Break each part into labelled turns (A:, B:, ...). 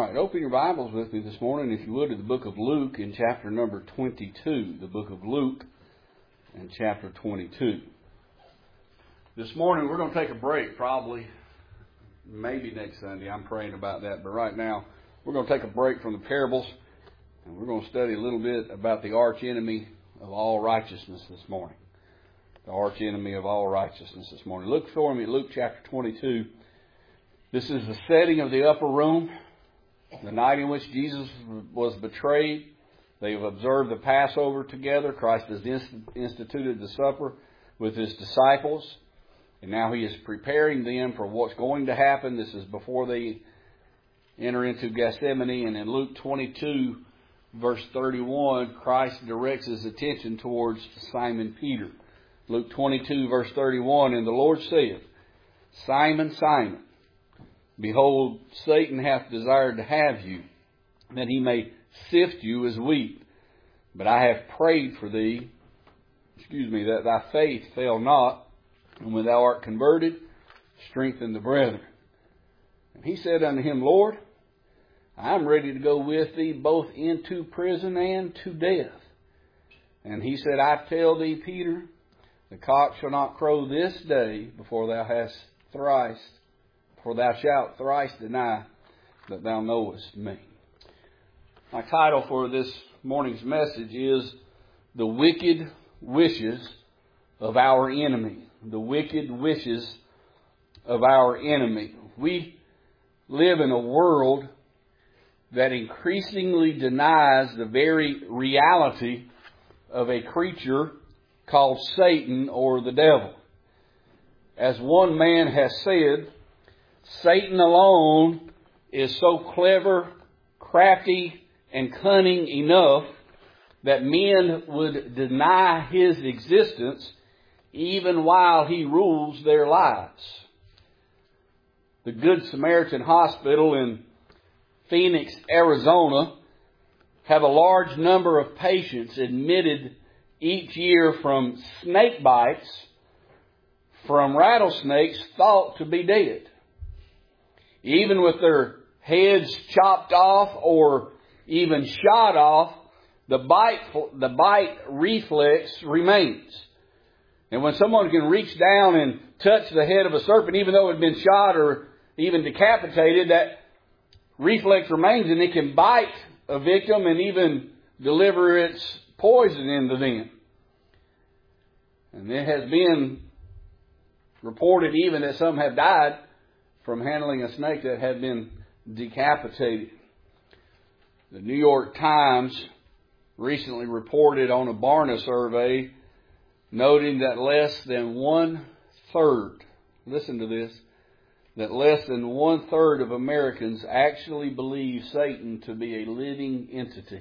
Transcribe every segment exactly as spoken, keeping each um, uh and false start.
A: right, open your Bibles with me this morning, if you would, to the book of Luke in chapter number twenty-two. The book of Luke in chapter twenty-two. This morning we're going to take a break, probably, maybe next Sunday. I'm praying about that. But right now we're going to take a break from the parables, and we're going to study a little bit about the arch enemy of all righteousness this morning. The arch enemy of all righteousness this morning. Look for me at Luke chapter twenty-two. This is the setting of the upper room, the night in which Jesus was betrayed. They have observed the Passover together. Christ has instituted the supper with His disciples. And now He is preparing them for what's going to happen. This is before they enter into Gethsemane. And in Luke twenty-two, verse thirty-one, Christ directs His attention towards Simon Peter. Luke twenty-two, verse thirty-one, and the Lord saith, Simon, Simon, behold, Satan hath desired to have you, that he may sift you as wheat. But I have prayed for thee, excuse me, that thy faith fail not, and when thou art converted, strengthen the brethren. And he said unto him, Lord, I am ready to go with thee both into prison and to death. And he said, I tell thee, Peter, the cock shall not crow this day before thou hast thrice For thou shalt thrice deny that thou knowest me. My title for this morning's message is The Wicked Wishes of Our Enemy. The Wicked Wishes of Our Enemy. We live in a world that increasingly denies the very reality of a creature called Satan or the devil. As one man has said, Satan alone is so clever, crafty, and cunning enough that men would deny his existence even while he rules their lives. The Good Samaritan Hospital in Phoenix, Arizona, have a large number of patients admitted each year from snake bites from rattlesnakes thought to be dead. Even with their heads chopped off or even shot off, the bite, the bite reflex remains. And when someone can reach down and touch the head of a serpent, even though it had been shot or even decapitated, that reflex remains, and it can bite a victim and even deliver its poison into them. And it has been reported even that some have died from handling a snake that had been decapitated. The New York Times recently reported on a Barna survey noting that less than one third, listen to this, that less than one third of Americans actually believe Satan to be a living entity.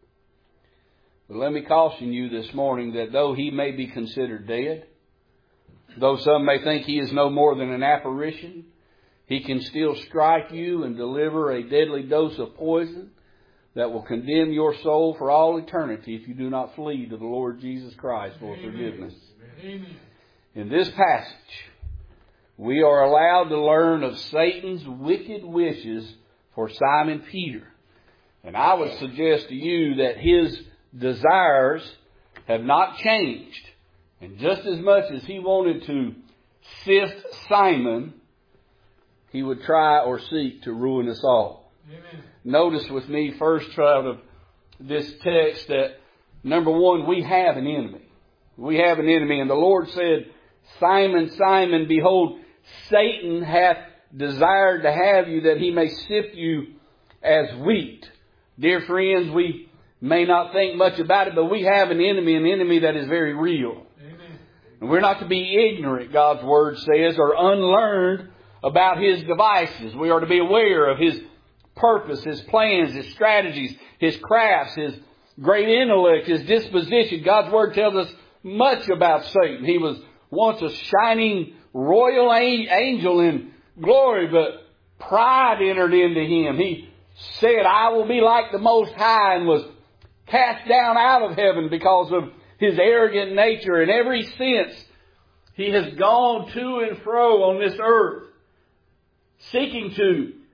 A: But let me caution you this morning that though he may be considered dead, though some may think he is no more than an apparition, he can still strike you and deliver a deadly dose of poison that will condemn your soul for all eternity if you do not flee to the Lord Jesus Christ for Amen. Forgiveness. Amen. In this passage, we are allowed to learn of Satan's wicked wishes for Simon Peter. And I would suggest to you that his desires have not changed. And just as much as he wanted to sift Simon, he would try or seek to ruin us all. Amen. Notice with me first out of this text that, number one, we have an enemy. We have an enemy. And the Lord said, Simon, Simon, behold, Satan hath desired to have you that he may sift you as wheat. Dear friends, we may not think much about it, but we have an enemy, an enemy that is very real. Amen. And we're not to be ignorant, God's Word says, or unlearned about his devices. We are to be aware of his purpose, his plans, his strategies, his crafts, his great intellect, his disposition. God's Word tells us much about Satan. He was once a shining royal angel in glory, but pride entered into him. He said, I will be like the Most High, and was cast down out of heaven because of his arrogant nature. In every sense, he has gone to and fro on this earth, seeking to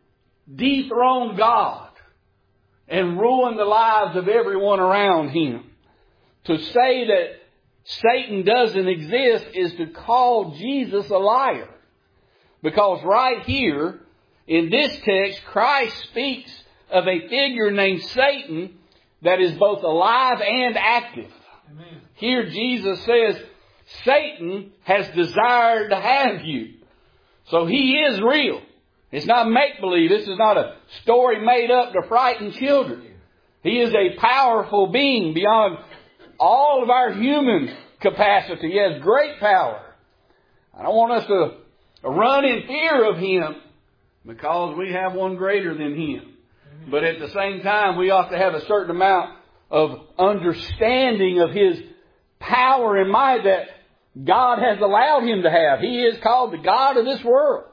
A: dethrone God and ruin the lives of everyone around him. To say that Satan doesn't exist is to call Jesus a liar. Because right here, in this text, Christ speaks of a figure named Satan that is both alive and active. Amen. Here Jesus says, Satan has desired to have you. So he is real. It's not make-believe. This is not a story made up to frighten children. He is a powerful being beyond all of our human capacity. He has great power. I don't want us to run in fear of him because we have one greater than him. But at the same time, we ought to have a certain amount of understanding of his power and might that God has allowed him to have. He is called the God of this world.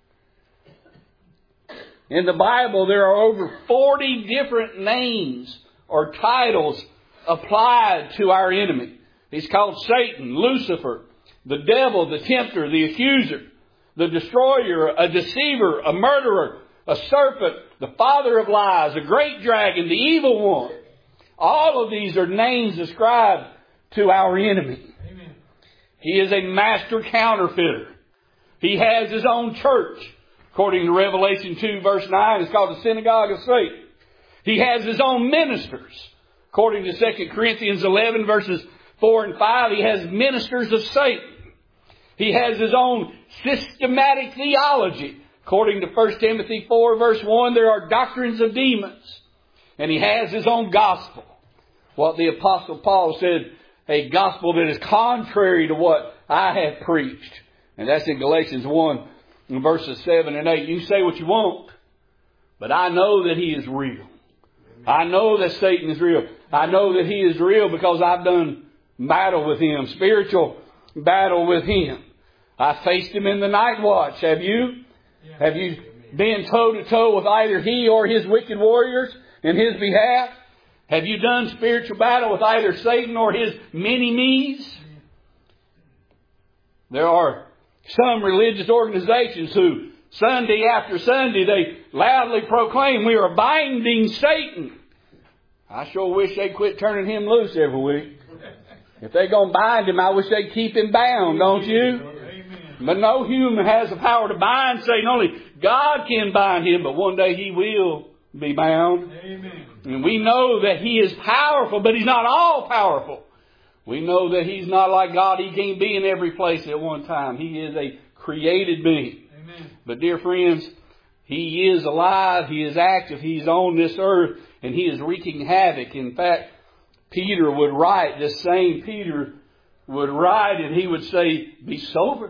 A: In the Bible, there are over forty different names or titles applied to our enemy. He's called Satan, Lucifer, the devil, the tempter, the accuser, the destroyer, a deceiver, a murderer, a serpent, the father of lies, a great dragon, the evil one. All of these are names ascribed to our enemy. Amen. He is a master counterfeiter. He has his own church. According to Revelation two verse nine, it's called the synagogue of Satan. He has his own ministers. According to Second Corinthians eleven verses four and five, he has ministers of Satan. He has his own systematic theology. According to First Timothy four verse one, there are doctrines of demons. And he has his own gospel. What the Apostle Paul said, a gospel that is contrary to what I have preached. And that's in Galatians one, verses seven and eight. You say what you want, but I know that he is real. I know that Satan is real. I know that he is real because I've done battle with him, spiritual battle with him. I faced him in the night watch. Have you? Yeah. Have you been toe to toe with either he or his wicked warriors in his behalf? Have you done spiritual battle with either Satan or his many-me's? There are some religious organizations who Sunday after Sunday they loudly proclaim we are binding Satan. I sure wish they'd quit turning him loose every week. If they're going to bind him, I wish they'd keep him bound, don't you? Amen. But no human has the power to bind Satan. Only God can bind him, but one day he will be bound. Amen. And we know that he is powerful, but he's not all powerful. We know that he's not like God. He can't be in every place at one time. He is a created being. Amen. But dear friends, he is alive. He is active. He's on this earth and he is wreaking havoc. In fact, Peter would write, this same Peter would write and he would say, be sober,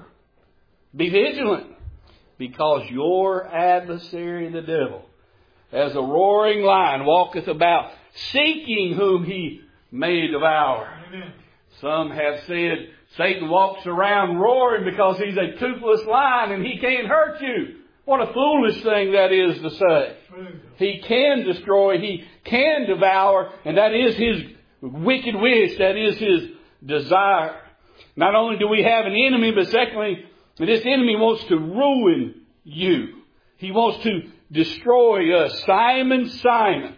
A: be vigilant, because your adversary, the devil, as a roaring lion, walketh about, seeking whom he may devour. Amen. Some have said Satan walks around roaring because he's a toothless lion and he can't hurt you. What a foolish thing that is to say. He can destroy, he can devour, and that is his wicked wish, that is his desire. Not only do we have an enemy, but secondly, this enemy wants to ruin you. He wants to destroy us. Simon, Simon,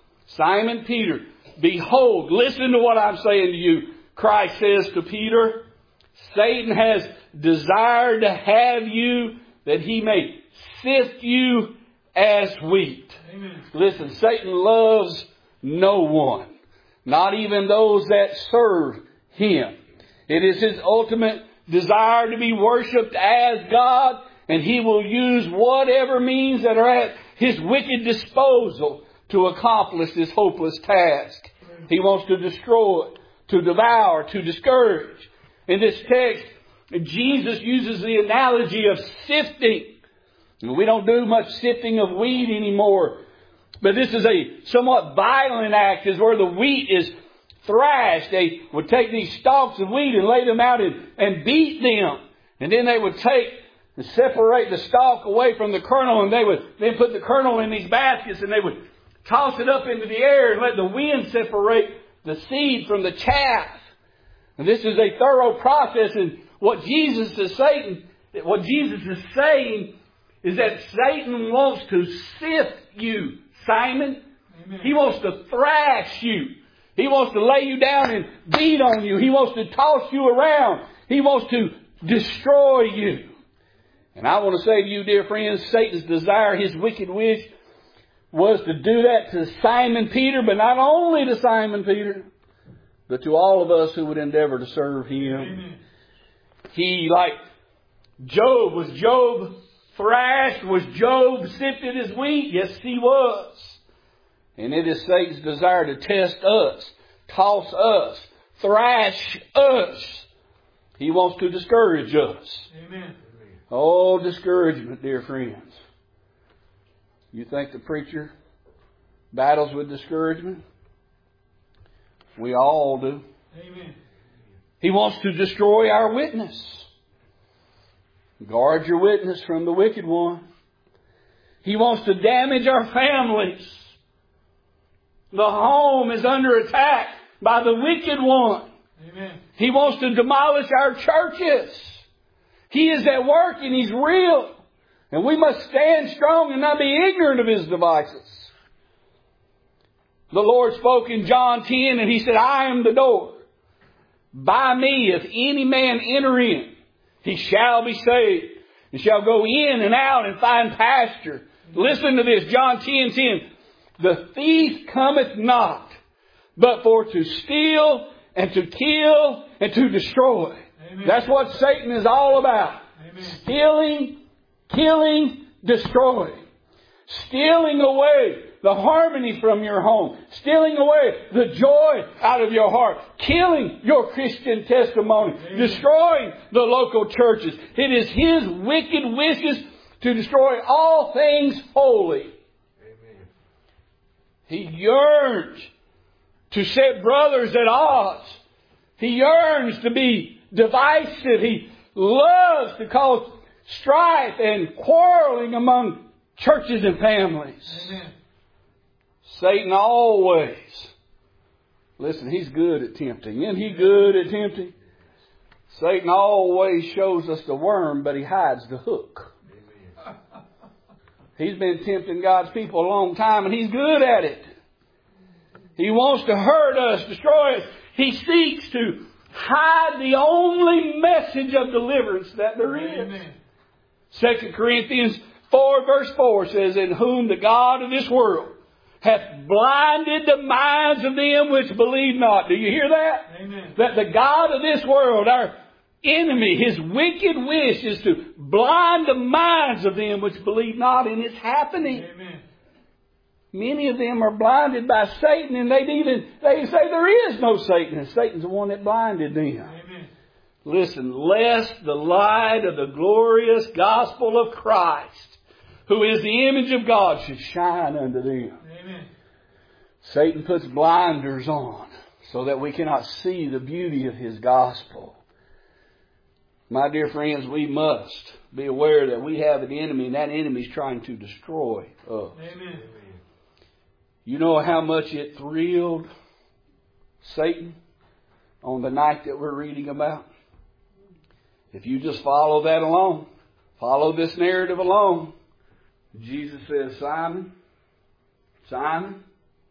A: Simon Peter, behold, listen to what I'm saying to you. Christ says to Peter, Satan has desired to have you that he may sift you as wheat. Amen. Listen, Satan loves no one, not even those that serve him. It is his ultimate desire to be worshipped as God, and he will use whatever means that are at his wicked disposal to accomplish this hopeless task. He wants to destroy, to devour, to discourage. In this text, Jesus uses the analogy of sifting. We don't do much sifting of wheat anymore. But this is a somewhat violent act, is where the wheat is thrashed. They would take these stalks of wheat and lay them out and, and beat them. And then they would take and separate the stalk away from the kernel. And they would then put the kernel in these baskets and they would toss it up into the air and let the wind separate the seed from the chaff. And this is a thorough process. And what Jesus is saying, what Jesus is saying is that Satan wants to sift you, Simon. Amen. He wants to thrash you. He wants to lay you down and beat on you. He wants to toss you around. He wants to destroy you. And I want to say to you, dear friends, Satan's desire, his wicked wish, was to do that to Simon Peter, but not only to Simon Peter, but to all of us who would endeavor to serve him. Amen. He, like Job, was Job thrashed? Was Job sifted as wheat? Yes, he was. And it is Satan's desire to test us, toss us, thrash us. He wants to discourage us. Amen. Oh, discouragement, dear friends. You think the preacher battles with discouragement? We all do. Amen. He wants to destroy our witness. Guard your witness from the wicked one. He wants to damage our families. The home is under attack by the wicked one. Amen. He wants to demolish our churches. He is at work and He's real. And we must stand strong and not be ignorant of His devices. The Lord spoke in John ten and He said, I am the door. By me, if any man enter in, he shall be saved, and shall go in and out and find pasture. Listen to this, John ten ten. The thief cometh not, but for to steal and to kill and to destroy. Amen. That's what Satan is all about. Amen. Stealing, killing, destroying. Stealing away the harmony from your home. Stealing away the joy out of your heart. Killing your Christian testimony. Amen. Destroying the local churches. It is his wicked wishes to destroy all things holy. Amen. He yearns to set brothers at odds. He yearns to be divisive. He loves to cause strife and quarreling among churches and families. Amen. Satan always, listen, he's good at tempting. Isn't he good at tempting? Satan always shows us the worm, but he hides the hook. Amen. He's been tempting God's people a long time, and he's good at it. He wants to hurt us, destroy us. He seeks to hide the only message of deliverance that there is. Amen. Second Corinthians four verse four says, in whom the God of this world hath blinded the minds of them which believe not. Do you hear that? Amen. That the God of this world, our enemy, his wicked wish is to blind the minds of them which believe not, and it's happening. Amen. Many of them are blinded by Satan, and they even they say there is no Satan, and Satan's the one that blinded them. Amen. Listen, lest the light of the glorious gospel of Christ, who is the image of God, should shine unto them. Amen. Satan puts blinders on so that we cannot see the beauty of his gospel. My dear friends, we must be aware that we have an enemy, and that enemy is trying to destroy us. Amen. You know how much it thrilled Satan on the night that we're reading about? If you just follow that alone, follow this narrative alone, Jesus says, Simon, Simon,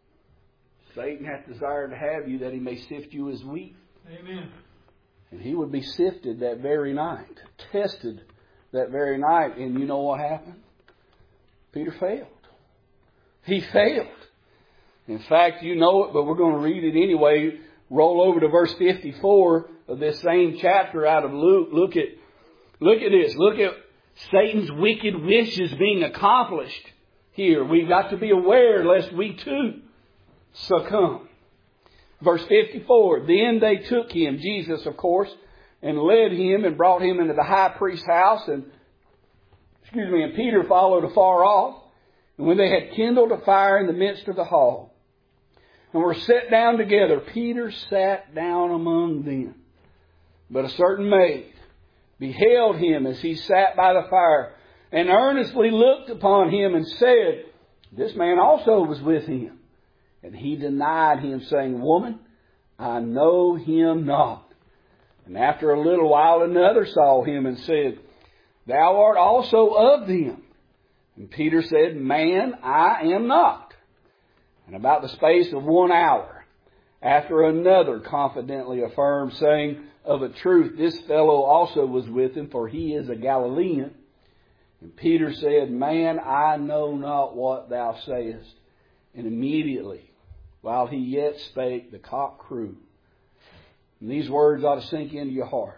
A: Satan hath desired to have you that he may sift you as wheat. Amen. And he would be sifted that very night, tested that very night. And you know what happened? Peter failed. He failed. In fact, you know it, but we're going to read it anyway. Roll over to verse fifty-four of this same chapter out of Luke. Look at, look at this. Look at Satan's wicked wishes being accomplished here. We've got to be aware lest we too succumb. Verse fifty-four, then they took him, Jesus of course, and led him and brought him into the high priest's house. And, excuse me, and Peter followed afar off. And when they had kindled a fire in the midst of the hall, and were set down together, Peter sat down among them. But a certain maid beheld him as he sat by the fire, and earnestly looked upon him, and said, this man also was with him. And he denied him, saying, woman, I know him not. And after a little while another saw him, and said, thou art also of them, And Peter said, Man, I am not. And about the space of one hour, after another confidently affirmed, saying, Of a truth, this fellow also was with him, for he is a Galilean. And Peter said, Man, I know not what thou sayest. And immediately, while he yet spake, the cock crew. And these words ought to sink into your hearts.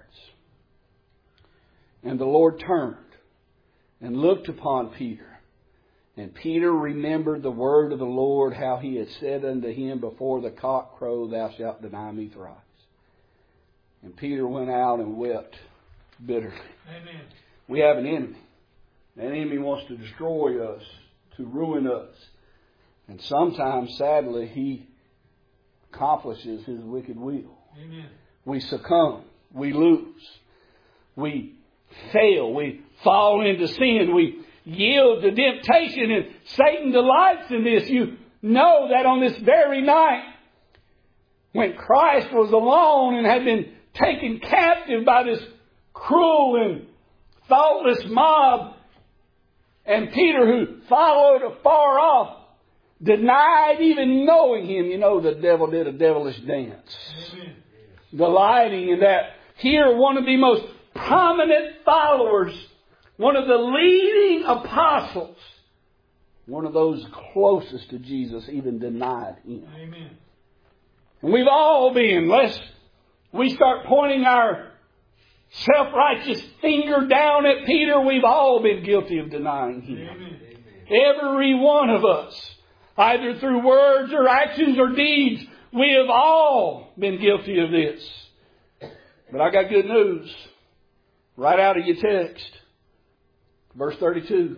A: And the Lord turned and looked upon Peter. And Peter remembered the word of the Lord, how he had said unto him, Before the cock crow, thou shalt deny me thrice. And Peter went out and wept bitterly. Amen. We have an enemy. That enemy wants to destroy us, to ruin us. And sometimes, sadly, he accomplishes his wicked will. Amen. We succumb. We lose. We fail. We fall into sin. We yield to temptation. And Satan delights in this. You know that on this very night, when Christ was alone and had been taken captive by this cruel and thoughtless mob, and Peter, who followed afar off, denied even knowing him. You know, the devil did a devilish dance. Amen. Delighting in that. Here, one of the most prominent followers, one of the leading apostles, one of those closest to Jesus, even denied him. Amen. And we've all been, lest we start pointing our self-righteous finger down at Peter, we've all been guilty of denying him. Amen. Every one of us, either through words or actions or deeds, we have all been guilty of this. But I got good news. Right out of your text. Verse thirty-two.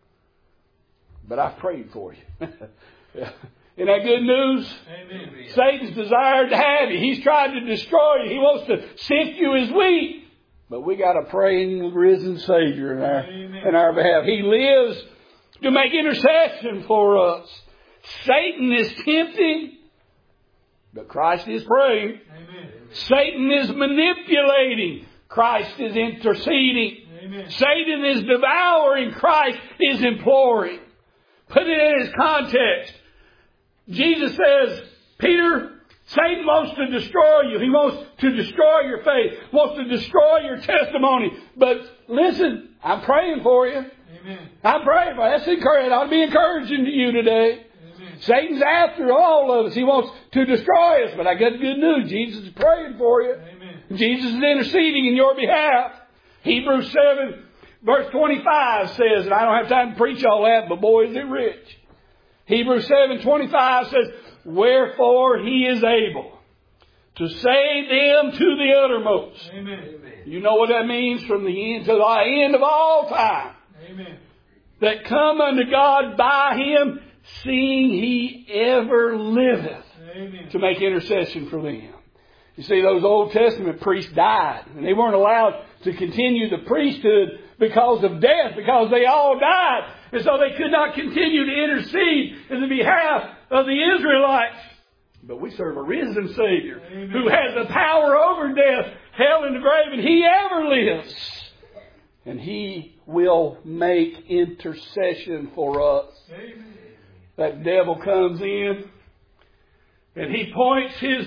A: But I've prayed for you. Isn't that good news? Amen. Satan's desired to have you. He's tried to destroy you. He wants to sift you as wheat. But we got a praying, risen Savior in our, in our behalf. He lives to make intercession for us. Satan is tempting, but Christ is praying. Amen. Satan is manipulating. Christ is interceding. Amen. Satan is devouring. Christ is imploring. Put it in its context. Jesus says, Peter, Satan wants to destroy you. He wants to destroy your faith. Wants to destroy your testimony. But listen, I'm praying for you. Amen. I'm praying for you. That's encouraging. I'll be encouraging to you today. Amen. Satan's after all of us. He wants to destroy us. But I got good news. Jesus is praying for you. Amen. Jesus is interceding in your behalf. Hebrews seven, verse twenty-five says, and I don't have time to preach all that, but boy is it rich. Hebrews seven twenty-five says, Wherefore he is able to save them to the uttermost. Amen. You know what that means? From the end to the end of all time. Amen. That come unto God by him, seeing he ever liveth. Amen. To make intercession for them. You see, those Old Testament priests died, and they weren't allowed to continue the priesthood because of death, because they all died. And so they could not continue to intercede in the behalf of the Israelites. But we serve a risen Savior. Amen. Who has the power over death, hell, and the grave, and he ever lives. And he will make intercession for us. Amen. That devil comes in and he points his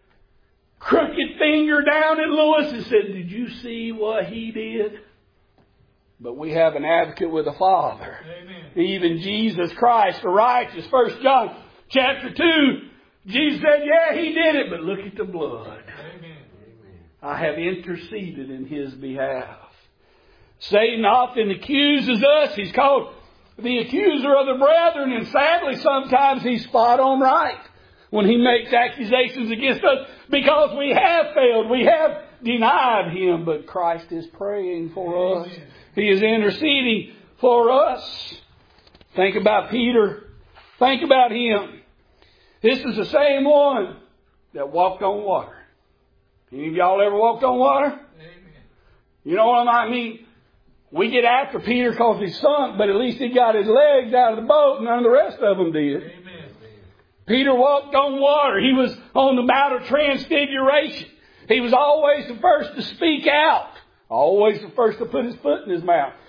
A: crooked finger down at Lewis and said, Did you see what he did? But we have an advocate with the Father. Amen. Even Jesus Christ, the righteous. First John chapter two, Jesus said, yeah, he did it, but look at the blood. Amen. I have interceded in his behalf. Satan often accuses us. He's called the accuser of the brethren, and sadly sometimes he's spot on right when he makes accusations against us because we have failed. We have denied him, but Christ is praying for us. He is interceding for us. Think about Peter. Think about him. This is the same one that walked on water. Any of y'all ever walked on water? Amen. You know what I mean? We get after Peter because he sunk, but at least he got his legs out of the boat and none of the rest of them did. Amen. Peter walked on water. He was on the Mount of Transfiguration. He was always the first to speak out. Always the first to put his foot in his mouth.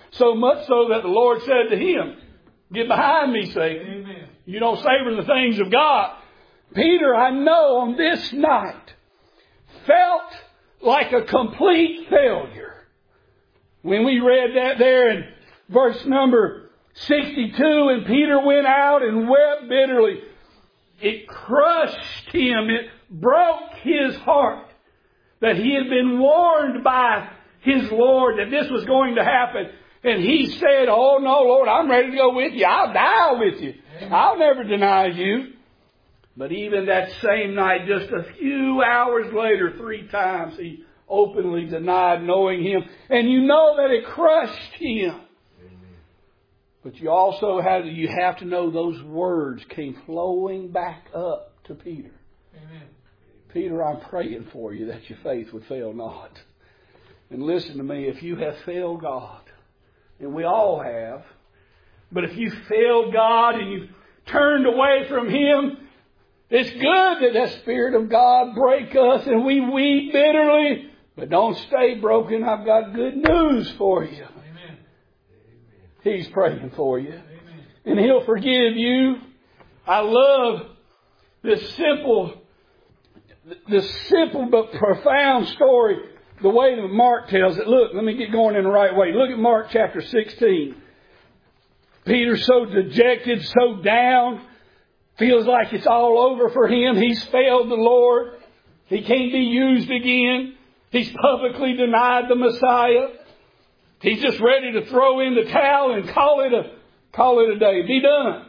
B: So much so that the Lord said to him, "Get behind me, Satan. Amen. You don't savor the things of God." Peter, I know on this night, felt like a complete failure. When we read that there in verse number sixty-two, and Peter went out and wept bitterly, it crushed him. It broke his heart that he had been warned by his Lord that this was going to happen. And he said, "Oh no, Lord, I'm ready to go with you. I'll die with you. I'll never deny you." But even that same night, just a few hours later, three times he openly denied knowing him. And you know that it crushed him. Amen. But you also have, you have to know those words came flowing back up to Peter. Amen. "Peter, I'm praying for you that your faith would fail not." And listen to me, if you have failed God, and we all have, but if you failed God and you've turned away from Him, it's good that the Spirit of God break us and we weep bitterly. But don't stay broken. I've got good news for you. Amen. He's praying for you. Amen. And He'll forgive you. I love this simple, this simple but profound story, the way that Mark tells it. Look, let me get going in the right way. Look at Mark chapter sixteen. Peter's so dejected, so down. Feels like it's all over for him. He's failed the Lord. He can't be used again. He's publicly denied the Messiah. He's just ready to throw in the towel and call it a, call it a day. Be done.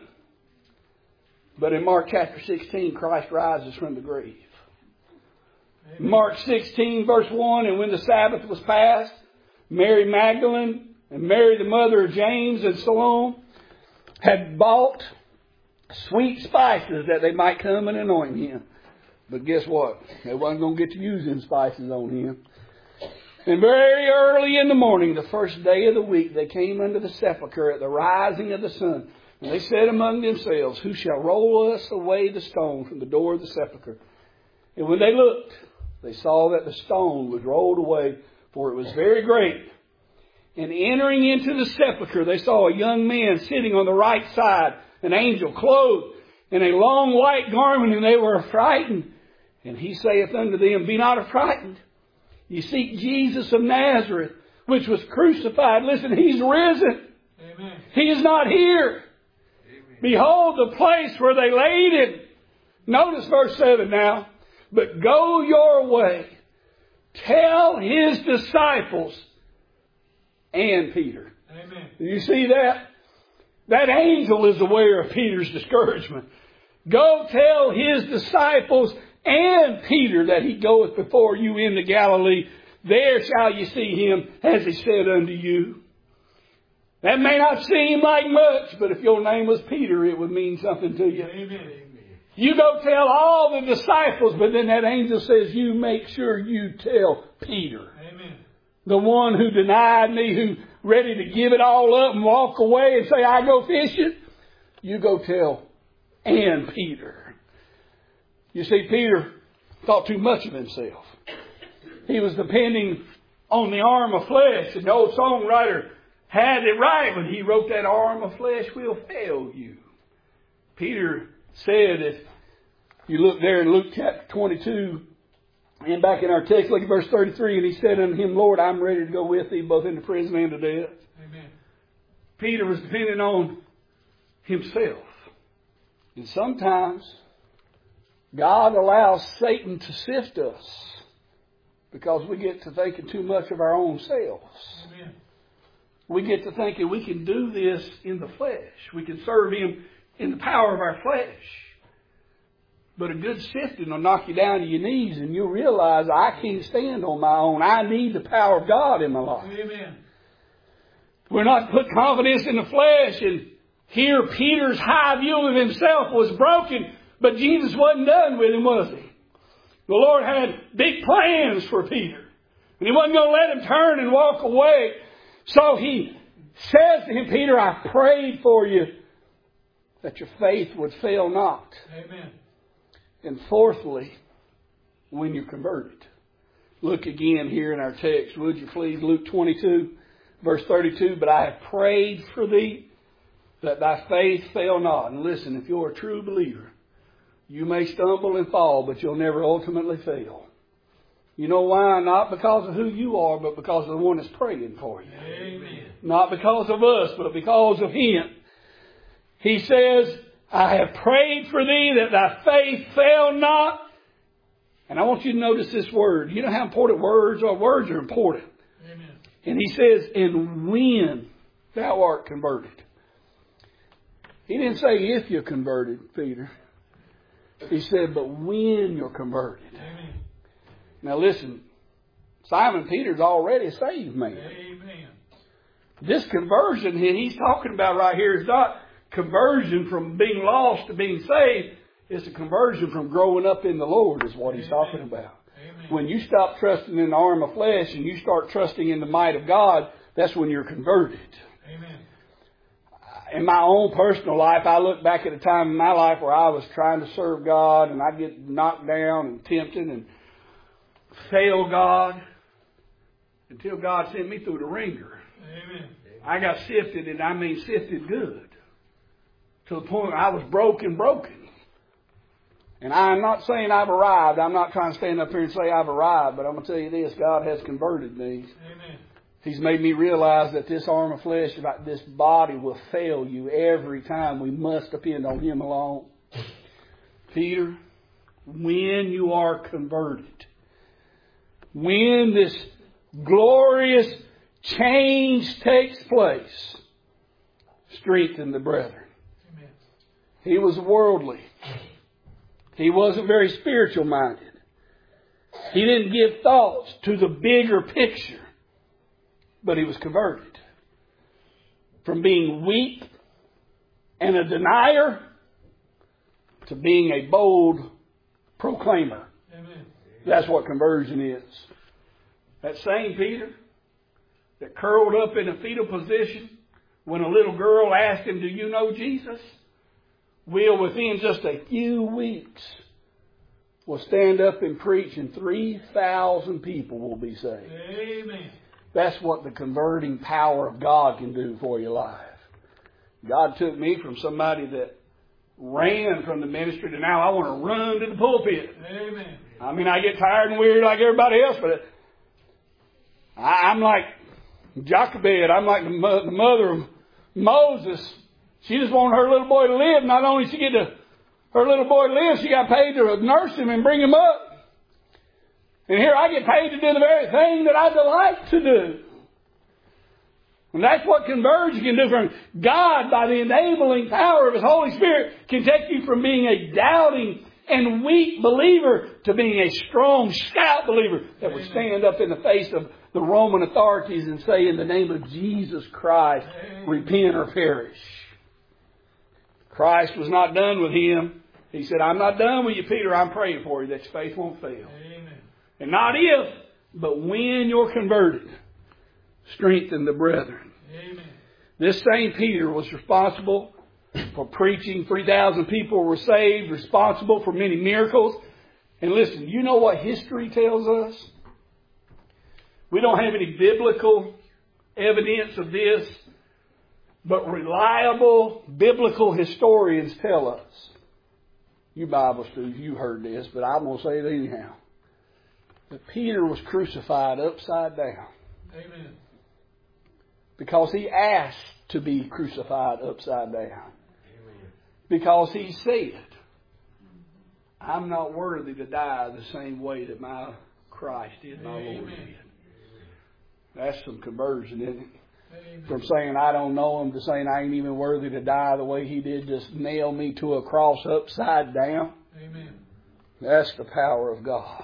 B: But in Mark chapter sixteen, Christ rises from the grave. Amen. Mark sixteen verse one, "And when the Sabbath was past, Mary Magdalene and Mary the mother of James and Salome had bought sweet spices that they might come and anoint him." But guess what? They wasn't going to get to use them spices on him. "And very early in the morning, the first day of the week, they came unto the sepulchre at the rising of the sun. And they said among themselves, Who shall roll us away the stone from the door of the sepulchre? And when they looked, they saw that the stone was rolled away, for it was very great. And entering into the sepulchre, they saw a young man sitting on the right side, an angel clothed in a long white garment, and they were affrighted. And he saith unto them, Be not affrighted. Ye seek Jesus of Nazareth, which was crucified. Listen, He's risen. Amen. He is not here. Amen. Behold the place where they laid Him. Notice verse seven now. But go your way. Tell His disciples and Peter. Amen. Do you see that? That angel is aware of Peter's discouragement. Go tell His disciples and Peter that He goeth before you into Galilee. There shall you see Him as He said unto you. That may not seem like much, but if your name was Peter, it would mean something to you. Amen. You go tell all the disciples, but then that angel says, you make sure you tell Peter. Amen. The one who denied me, who ready to give it all up and walk away and say, I go fishing. You go tell and Peter. You see, Peter thought too much of himself. He was depending on the arm of flesh. And the old songwriter had it right when he wrote that arm of flesh will fail you. Peter said, if you look there in Luke chapter twenty-two, and back in our text, look at verse thirty-three, and he said unto him, Lord, I'm ready to go with thee both into prison and to death. Amen. Peter was depending on himself. And sometimes God allows Satan to sift us because we get to thinking too much of our own selves. Amen. We get to thinking we can do this in the flesh. We can serve Him in the power of our flesh. But a good sifting will knock you down to your knees and you'll realize I can't stand on my own. I need the power of God in my life. Amen. We're not to put confidence in the flesh. And here Peter's high view of himself was broken. But Jesus wasn't done with him, was He? The Lord had big plans for Peter. And He wasn't going to let him turn and walk away. So He says to him, Peter, I prayed for you that your faith would fail not. Amen. And fourthly, when you're converted. Look again here in our text, would you please, Luke twenty-two. Verse thirty-two, but I have prayed for thee that thy faith fail not. And listen, if you're a true believer, you may stumble and fall, but you'll never ultimately fail. You know why? Not because of who you are, but because of the one that's praying for you.
C: Amen.
B: Not because of us, but because of Him. He says, I have prayed for thee that thy faith fail not. And I want you to notice this word. You know how important words are? Words are important.
C: Amen.
B: And he says, and when thou art converted. He didn't say if you're converted, Peter. He said, but when you're converted.
C: Amen.
B: Now listen, Simon Peter's already a saved man.
C: Amen.
B: This conversion he's talking about right here is not conversion from being lost to being saved. It's a conversion from growing up in the Lord is what he's
C: Amen.
B: talking about.
C: Amen.
B: When you stop trusting in the arm of flesh and you start trusting in the might of God, that's when you're converted.
C: Amen.
B: In my own personal life, I look back at a time in my life where I was trying to serve God and I'd get knocked down and tempted and fail God until God sent me through the ringer.
C: Amen.
B: I got sifted, and I mean sifted good, to the point where I was broken, broken. And I'm not saying I've arrived. I'm not trying to stand up here and say I've arrived, but I'm going to tell you this, God has converted me.
C: Amen.
B: He's made me realize that this arm of flesh, this body will fail you every time. We must depend on Him alone. Peter, when you are converted, when this glorious change takes place, strengthen the brethren.
C: Amen.
B: He was worldly. He wasn't very spiritual minded. He didn't give thoughts to the bigger picture. But he was converted. From being weak and a denier to being a bold proclaimer.
C: Amen.
B: That's what conversion is. That same Peter that curled up in a fetal position when a little girl asked him, do you know Jesus? Will within just a few weeks will stand up and preach and three thousand people will be saved.
C: Amen.
B: That's what the converting power of God can do for your life. God took me from somebody that ran from the ministry to now I want to run to the pulpit.
C: Amen.
B: I mean, I get tired and weary like everybody else, but I, I'm like Jochebed. I'm like the, mo- the mother of Moses. She just wanted her little boy to live. Not only did she get to, her little boy to live, she got paid to nurse him and bring him up. And here I get paid to do the very thing that I delight to do. And that's what conversion can do from God, by the enabling power of His Holy Spirit, can take you from being a doubting and weak believer to being a strong, stout believer that would stand up in the face of the Roman authorities and say, in the name of Jesus Christ, repent or perish. Christ was not done with him. He said, I'm not done with you, Peter. I'm praying for you that your faith won't fail.
C: Amen.
B: And not if, but when you're converted, strengthen the brethren.
C: Amen.
B: This same Peter was responsible for preaching. three thousand people were saved, responsible for many miracles. And listen, you know what history tells us? We don't have any biblical evidence of this, but reliable biblical historians tell us. You Bible students, you heard this, but I'm going to say it anyhow. That Peter was crucified upside down.
C: Amen.
B: Because he asked to be crucified upside down. Amen. Because he said, I'm not worthy to die the same way that my Christ did, my Lord did. That's some conversion, isn't it?
C: Amen.
B: From saying I don't know Him to saying I ain't even worthy to die the way He did, just nail me to a cross upside down.
C: Amen.
B: That's the power of God.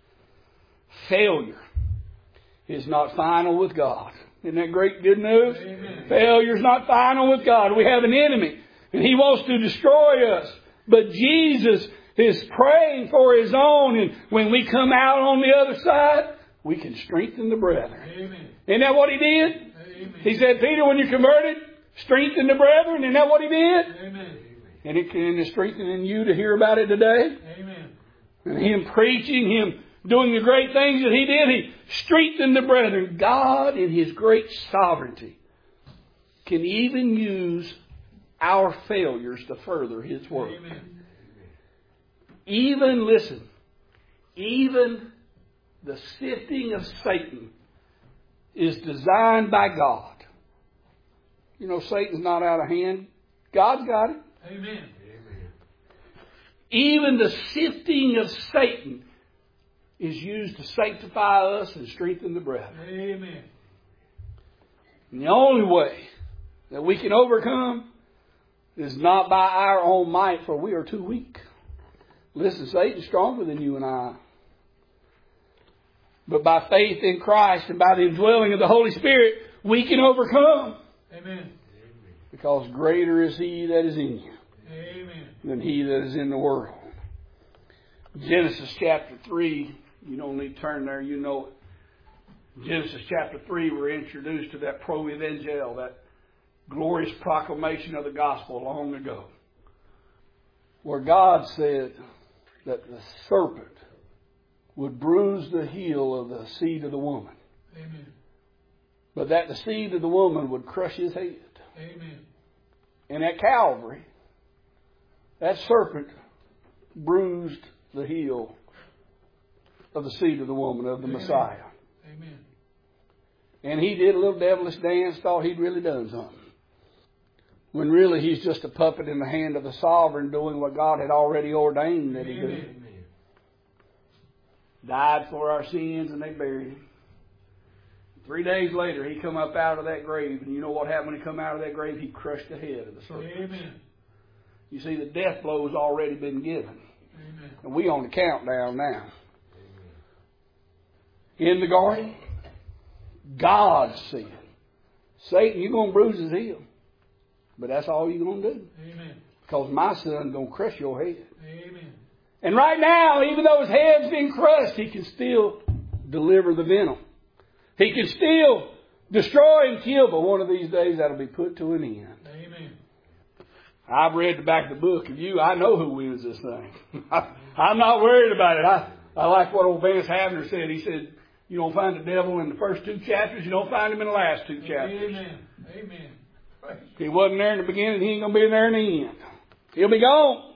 B: Failure is not final with God. Isn't that great good news?
C: Amen.
B: Failure is not final with God. We have an enemy and he wants to destroy us. But Jesus is praying for His own, and when we come out on the other side, we can strengthen the brethren.
C: Amen.
B: Isn't that what He did?
C: Amen.
B: He said, Peter, when you're converted, strengthen the brethren. Isn't that what He did?
C: Amen.
B: And it can strengthen you to hear about it today.
C: Amen.
B: And Him preaching, Him doing the great things that he did. He strengthened the brethren. God, in his great sovereignty, can even use our failures to further his work.
C: Amen.
B: Even, listen, even the sifting of Satan is designed by God. You know, Satan's not out of hand. God's got it.
C: Amen.
B: Even the sifting of Satan is used to sanctify us and strengthen the brethren.
C: Amen.
B: And the only way that we can overcome is not by our own might, for we are too weak. Listen, Satan's stronger than you and I. But by faith in Christ and by the indwelling of the Holy Spirit, we can overcome.
C: Amen.
B: Because greater is He that is in you
C: Amen.
B: than he that is in the world. Genesis chapter three, you don't need to turn there, you know it. Genesis chapter three, we're introduced to that pro-evangel, that glorious proclamation of the gospel long ago, where God said that the serpent would bruise the heel of the seed of the woman.
C: Amen.
B: But that the seed of the woman would crush his head.
C: Amen.
B: And at Calvary, that serpent bruised the heel of the seed of the woman, of the
C: Amen.
B: Messiah.
C: Amen.
B: And he did a little devilish dance, thought he'd really done something. When really he's just a puppet in the hand of the sovereign doing what God had already ordained that he do.
C: Amen.
B: Died for our sins and they buried him. Three days later he come up out of that grave, and you know what happened when he come out of that grave? He crushed the head of the serpent.
C: Amen.
B: You see, the death blow's already been given.
C: Amen.
B: And we on the countdown now. In the garden, God said, Satan, you're going to bruise his heel. But that's all you're going to do.
C: Amen.
B: Because my son's going to crush your head.
C: Amen.
B: And right now, even though his head's been crushed, he can still deliver the venom. He can still destroy and kill, but one of these days that'll be put to an end.
C: Amen.
B: I've read the back of the book of you. I know who wins this thing. I, I'm not worried about it. I, I like what old Vance Havner said. He said, you don't find the devil in the first two chapters. You don't find him in the last two chapters.
C: Amen. Amen.
B: If he wasn't there in the beginning, he ain't going to be there in the end. He'll be gone.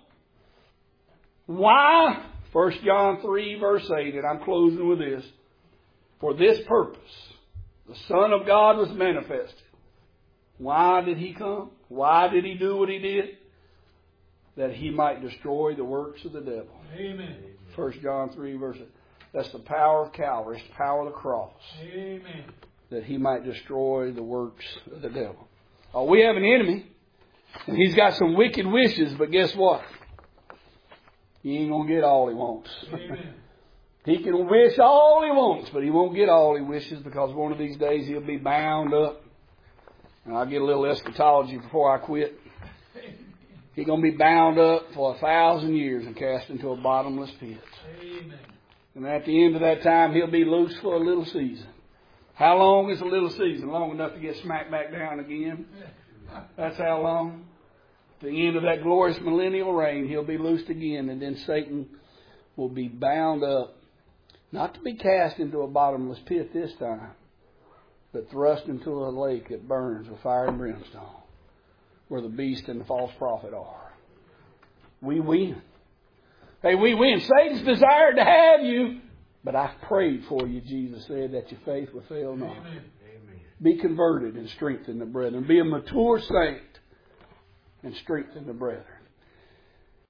B: Why? First John three, verse eight, and I'm closing with this. For this purpose, the Son of God was manifested. Why did He come? Why did He do what He did? That He might destroy the works of the devil.
C: Amen.
B: First John three, verse eight. That's the power of Calvary. It's the power of the cross.
C: Amen.
B: That He might destroy the works of the devil. Oh, we have an enemy, and he's got some wicked wishes, but guess what? He ain't going to get all he wants.
C: Amen.
B: He can wish all he wants, but he won't get all he wishes, because one of these days he'll be bound up. And I'll get a little eschatology before I quit. He's going to be bound up for a thousand years and cast into a bottomless pit.
C: Amen.
B: And at the end of that time, he'll be loose for a little season. How long is a little season? Long enough to get smacked back down again. That's how long. At the end of that glorious millennial reign, he'll be loosed again, and then Satan will be bound up, not to be cast into a bottomless pit this time, but thrust into a lake that burns with fire and brimstone, where the beast and the false prophet are. We win. Hey, we win. Satan's desired to have you, but I've prayed for you, Jesus said, that your faith will fail not.
C: Amen.
B: Be converted and strengthen the brethren. Be a mature saint and strengthen the brethren.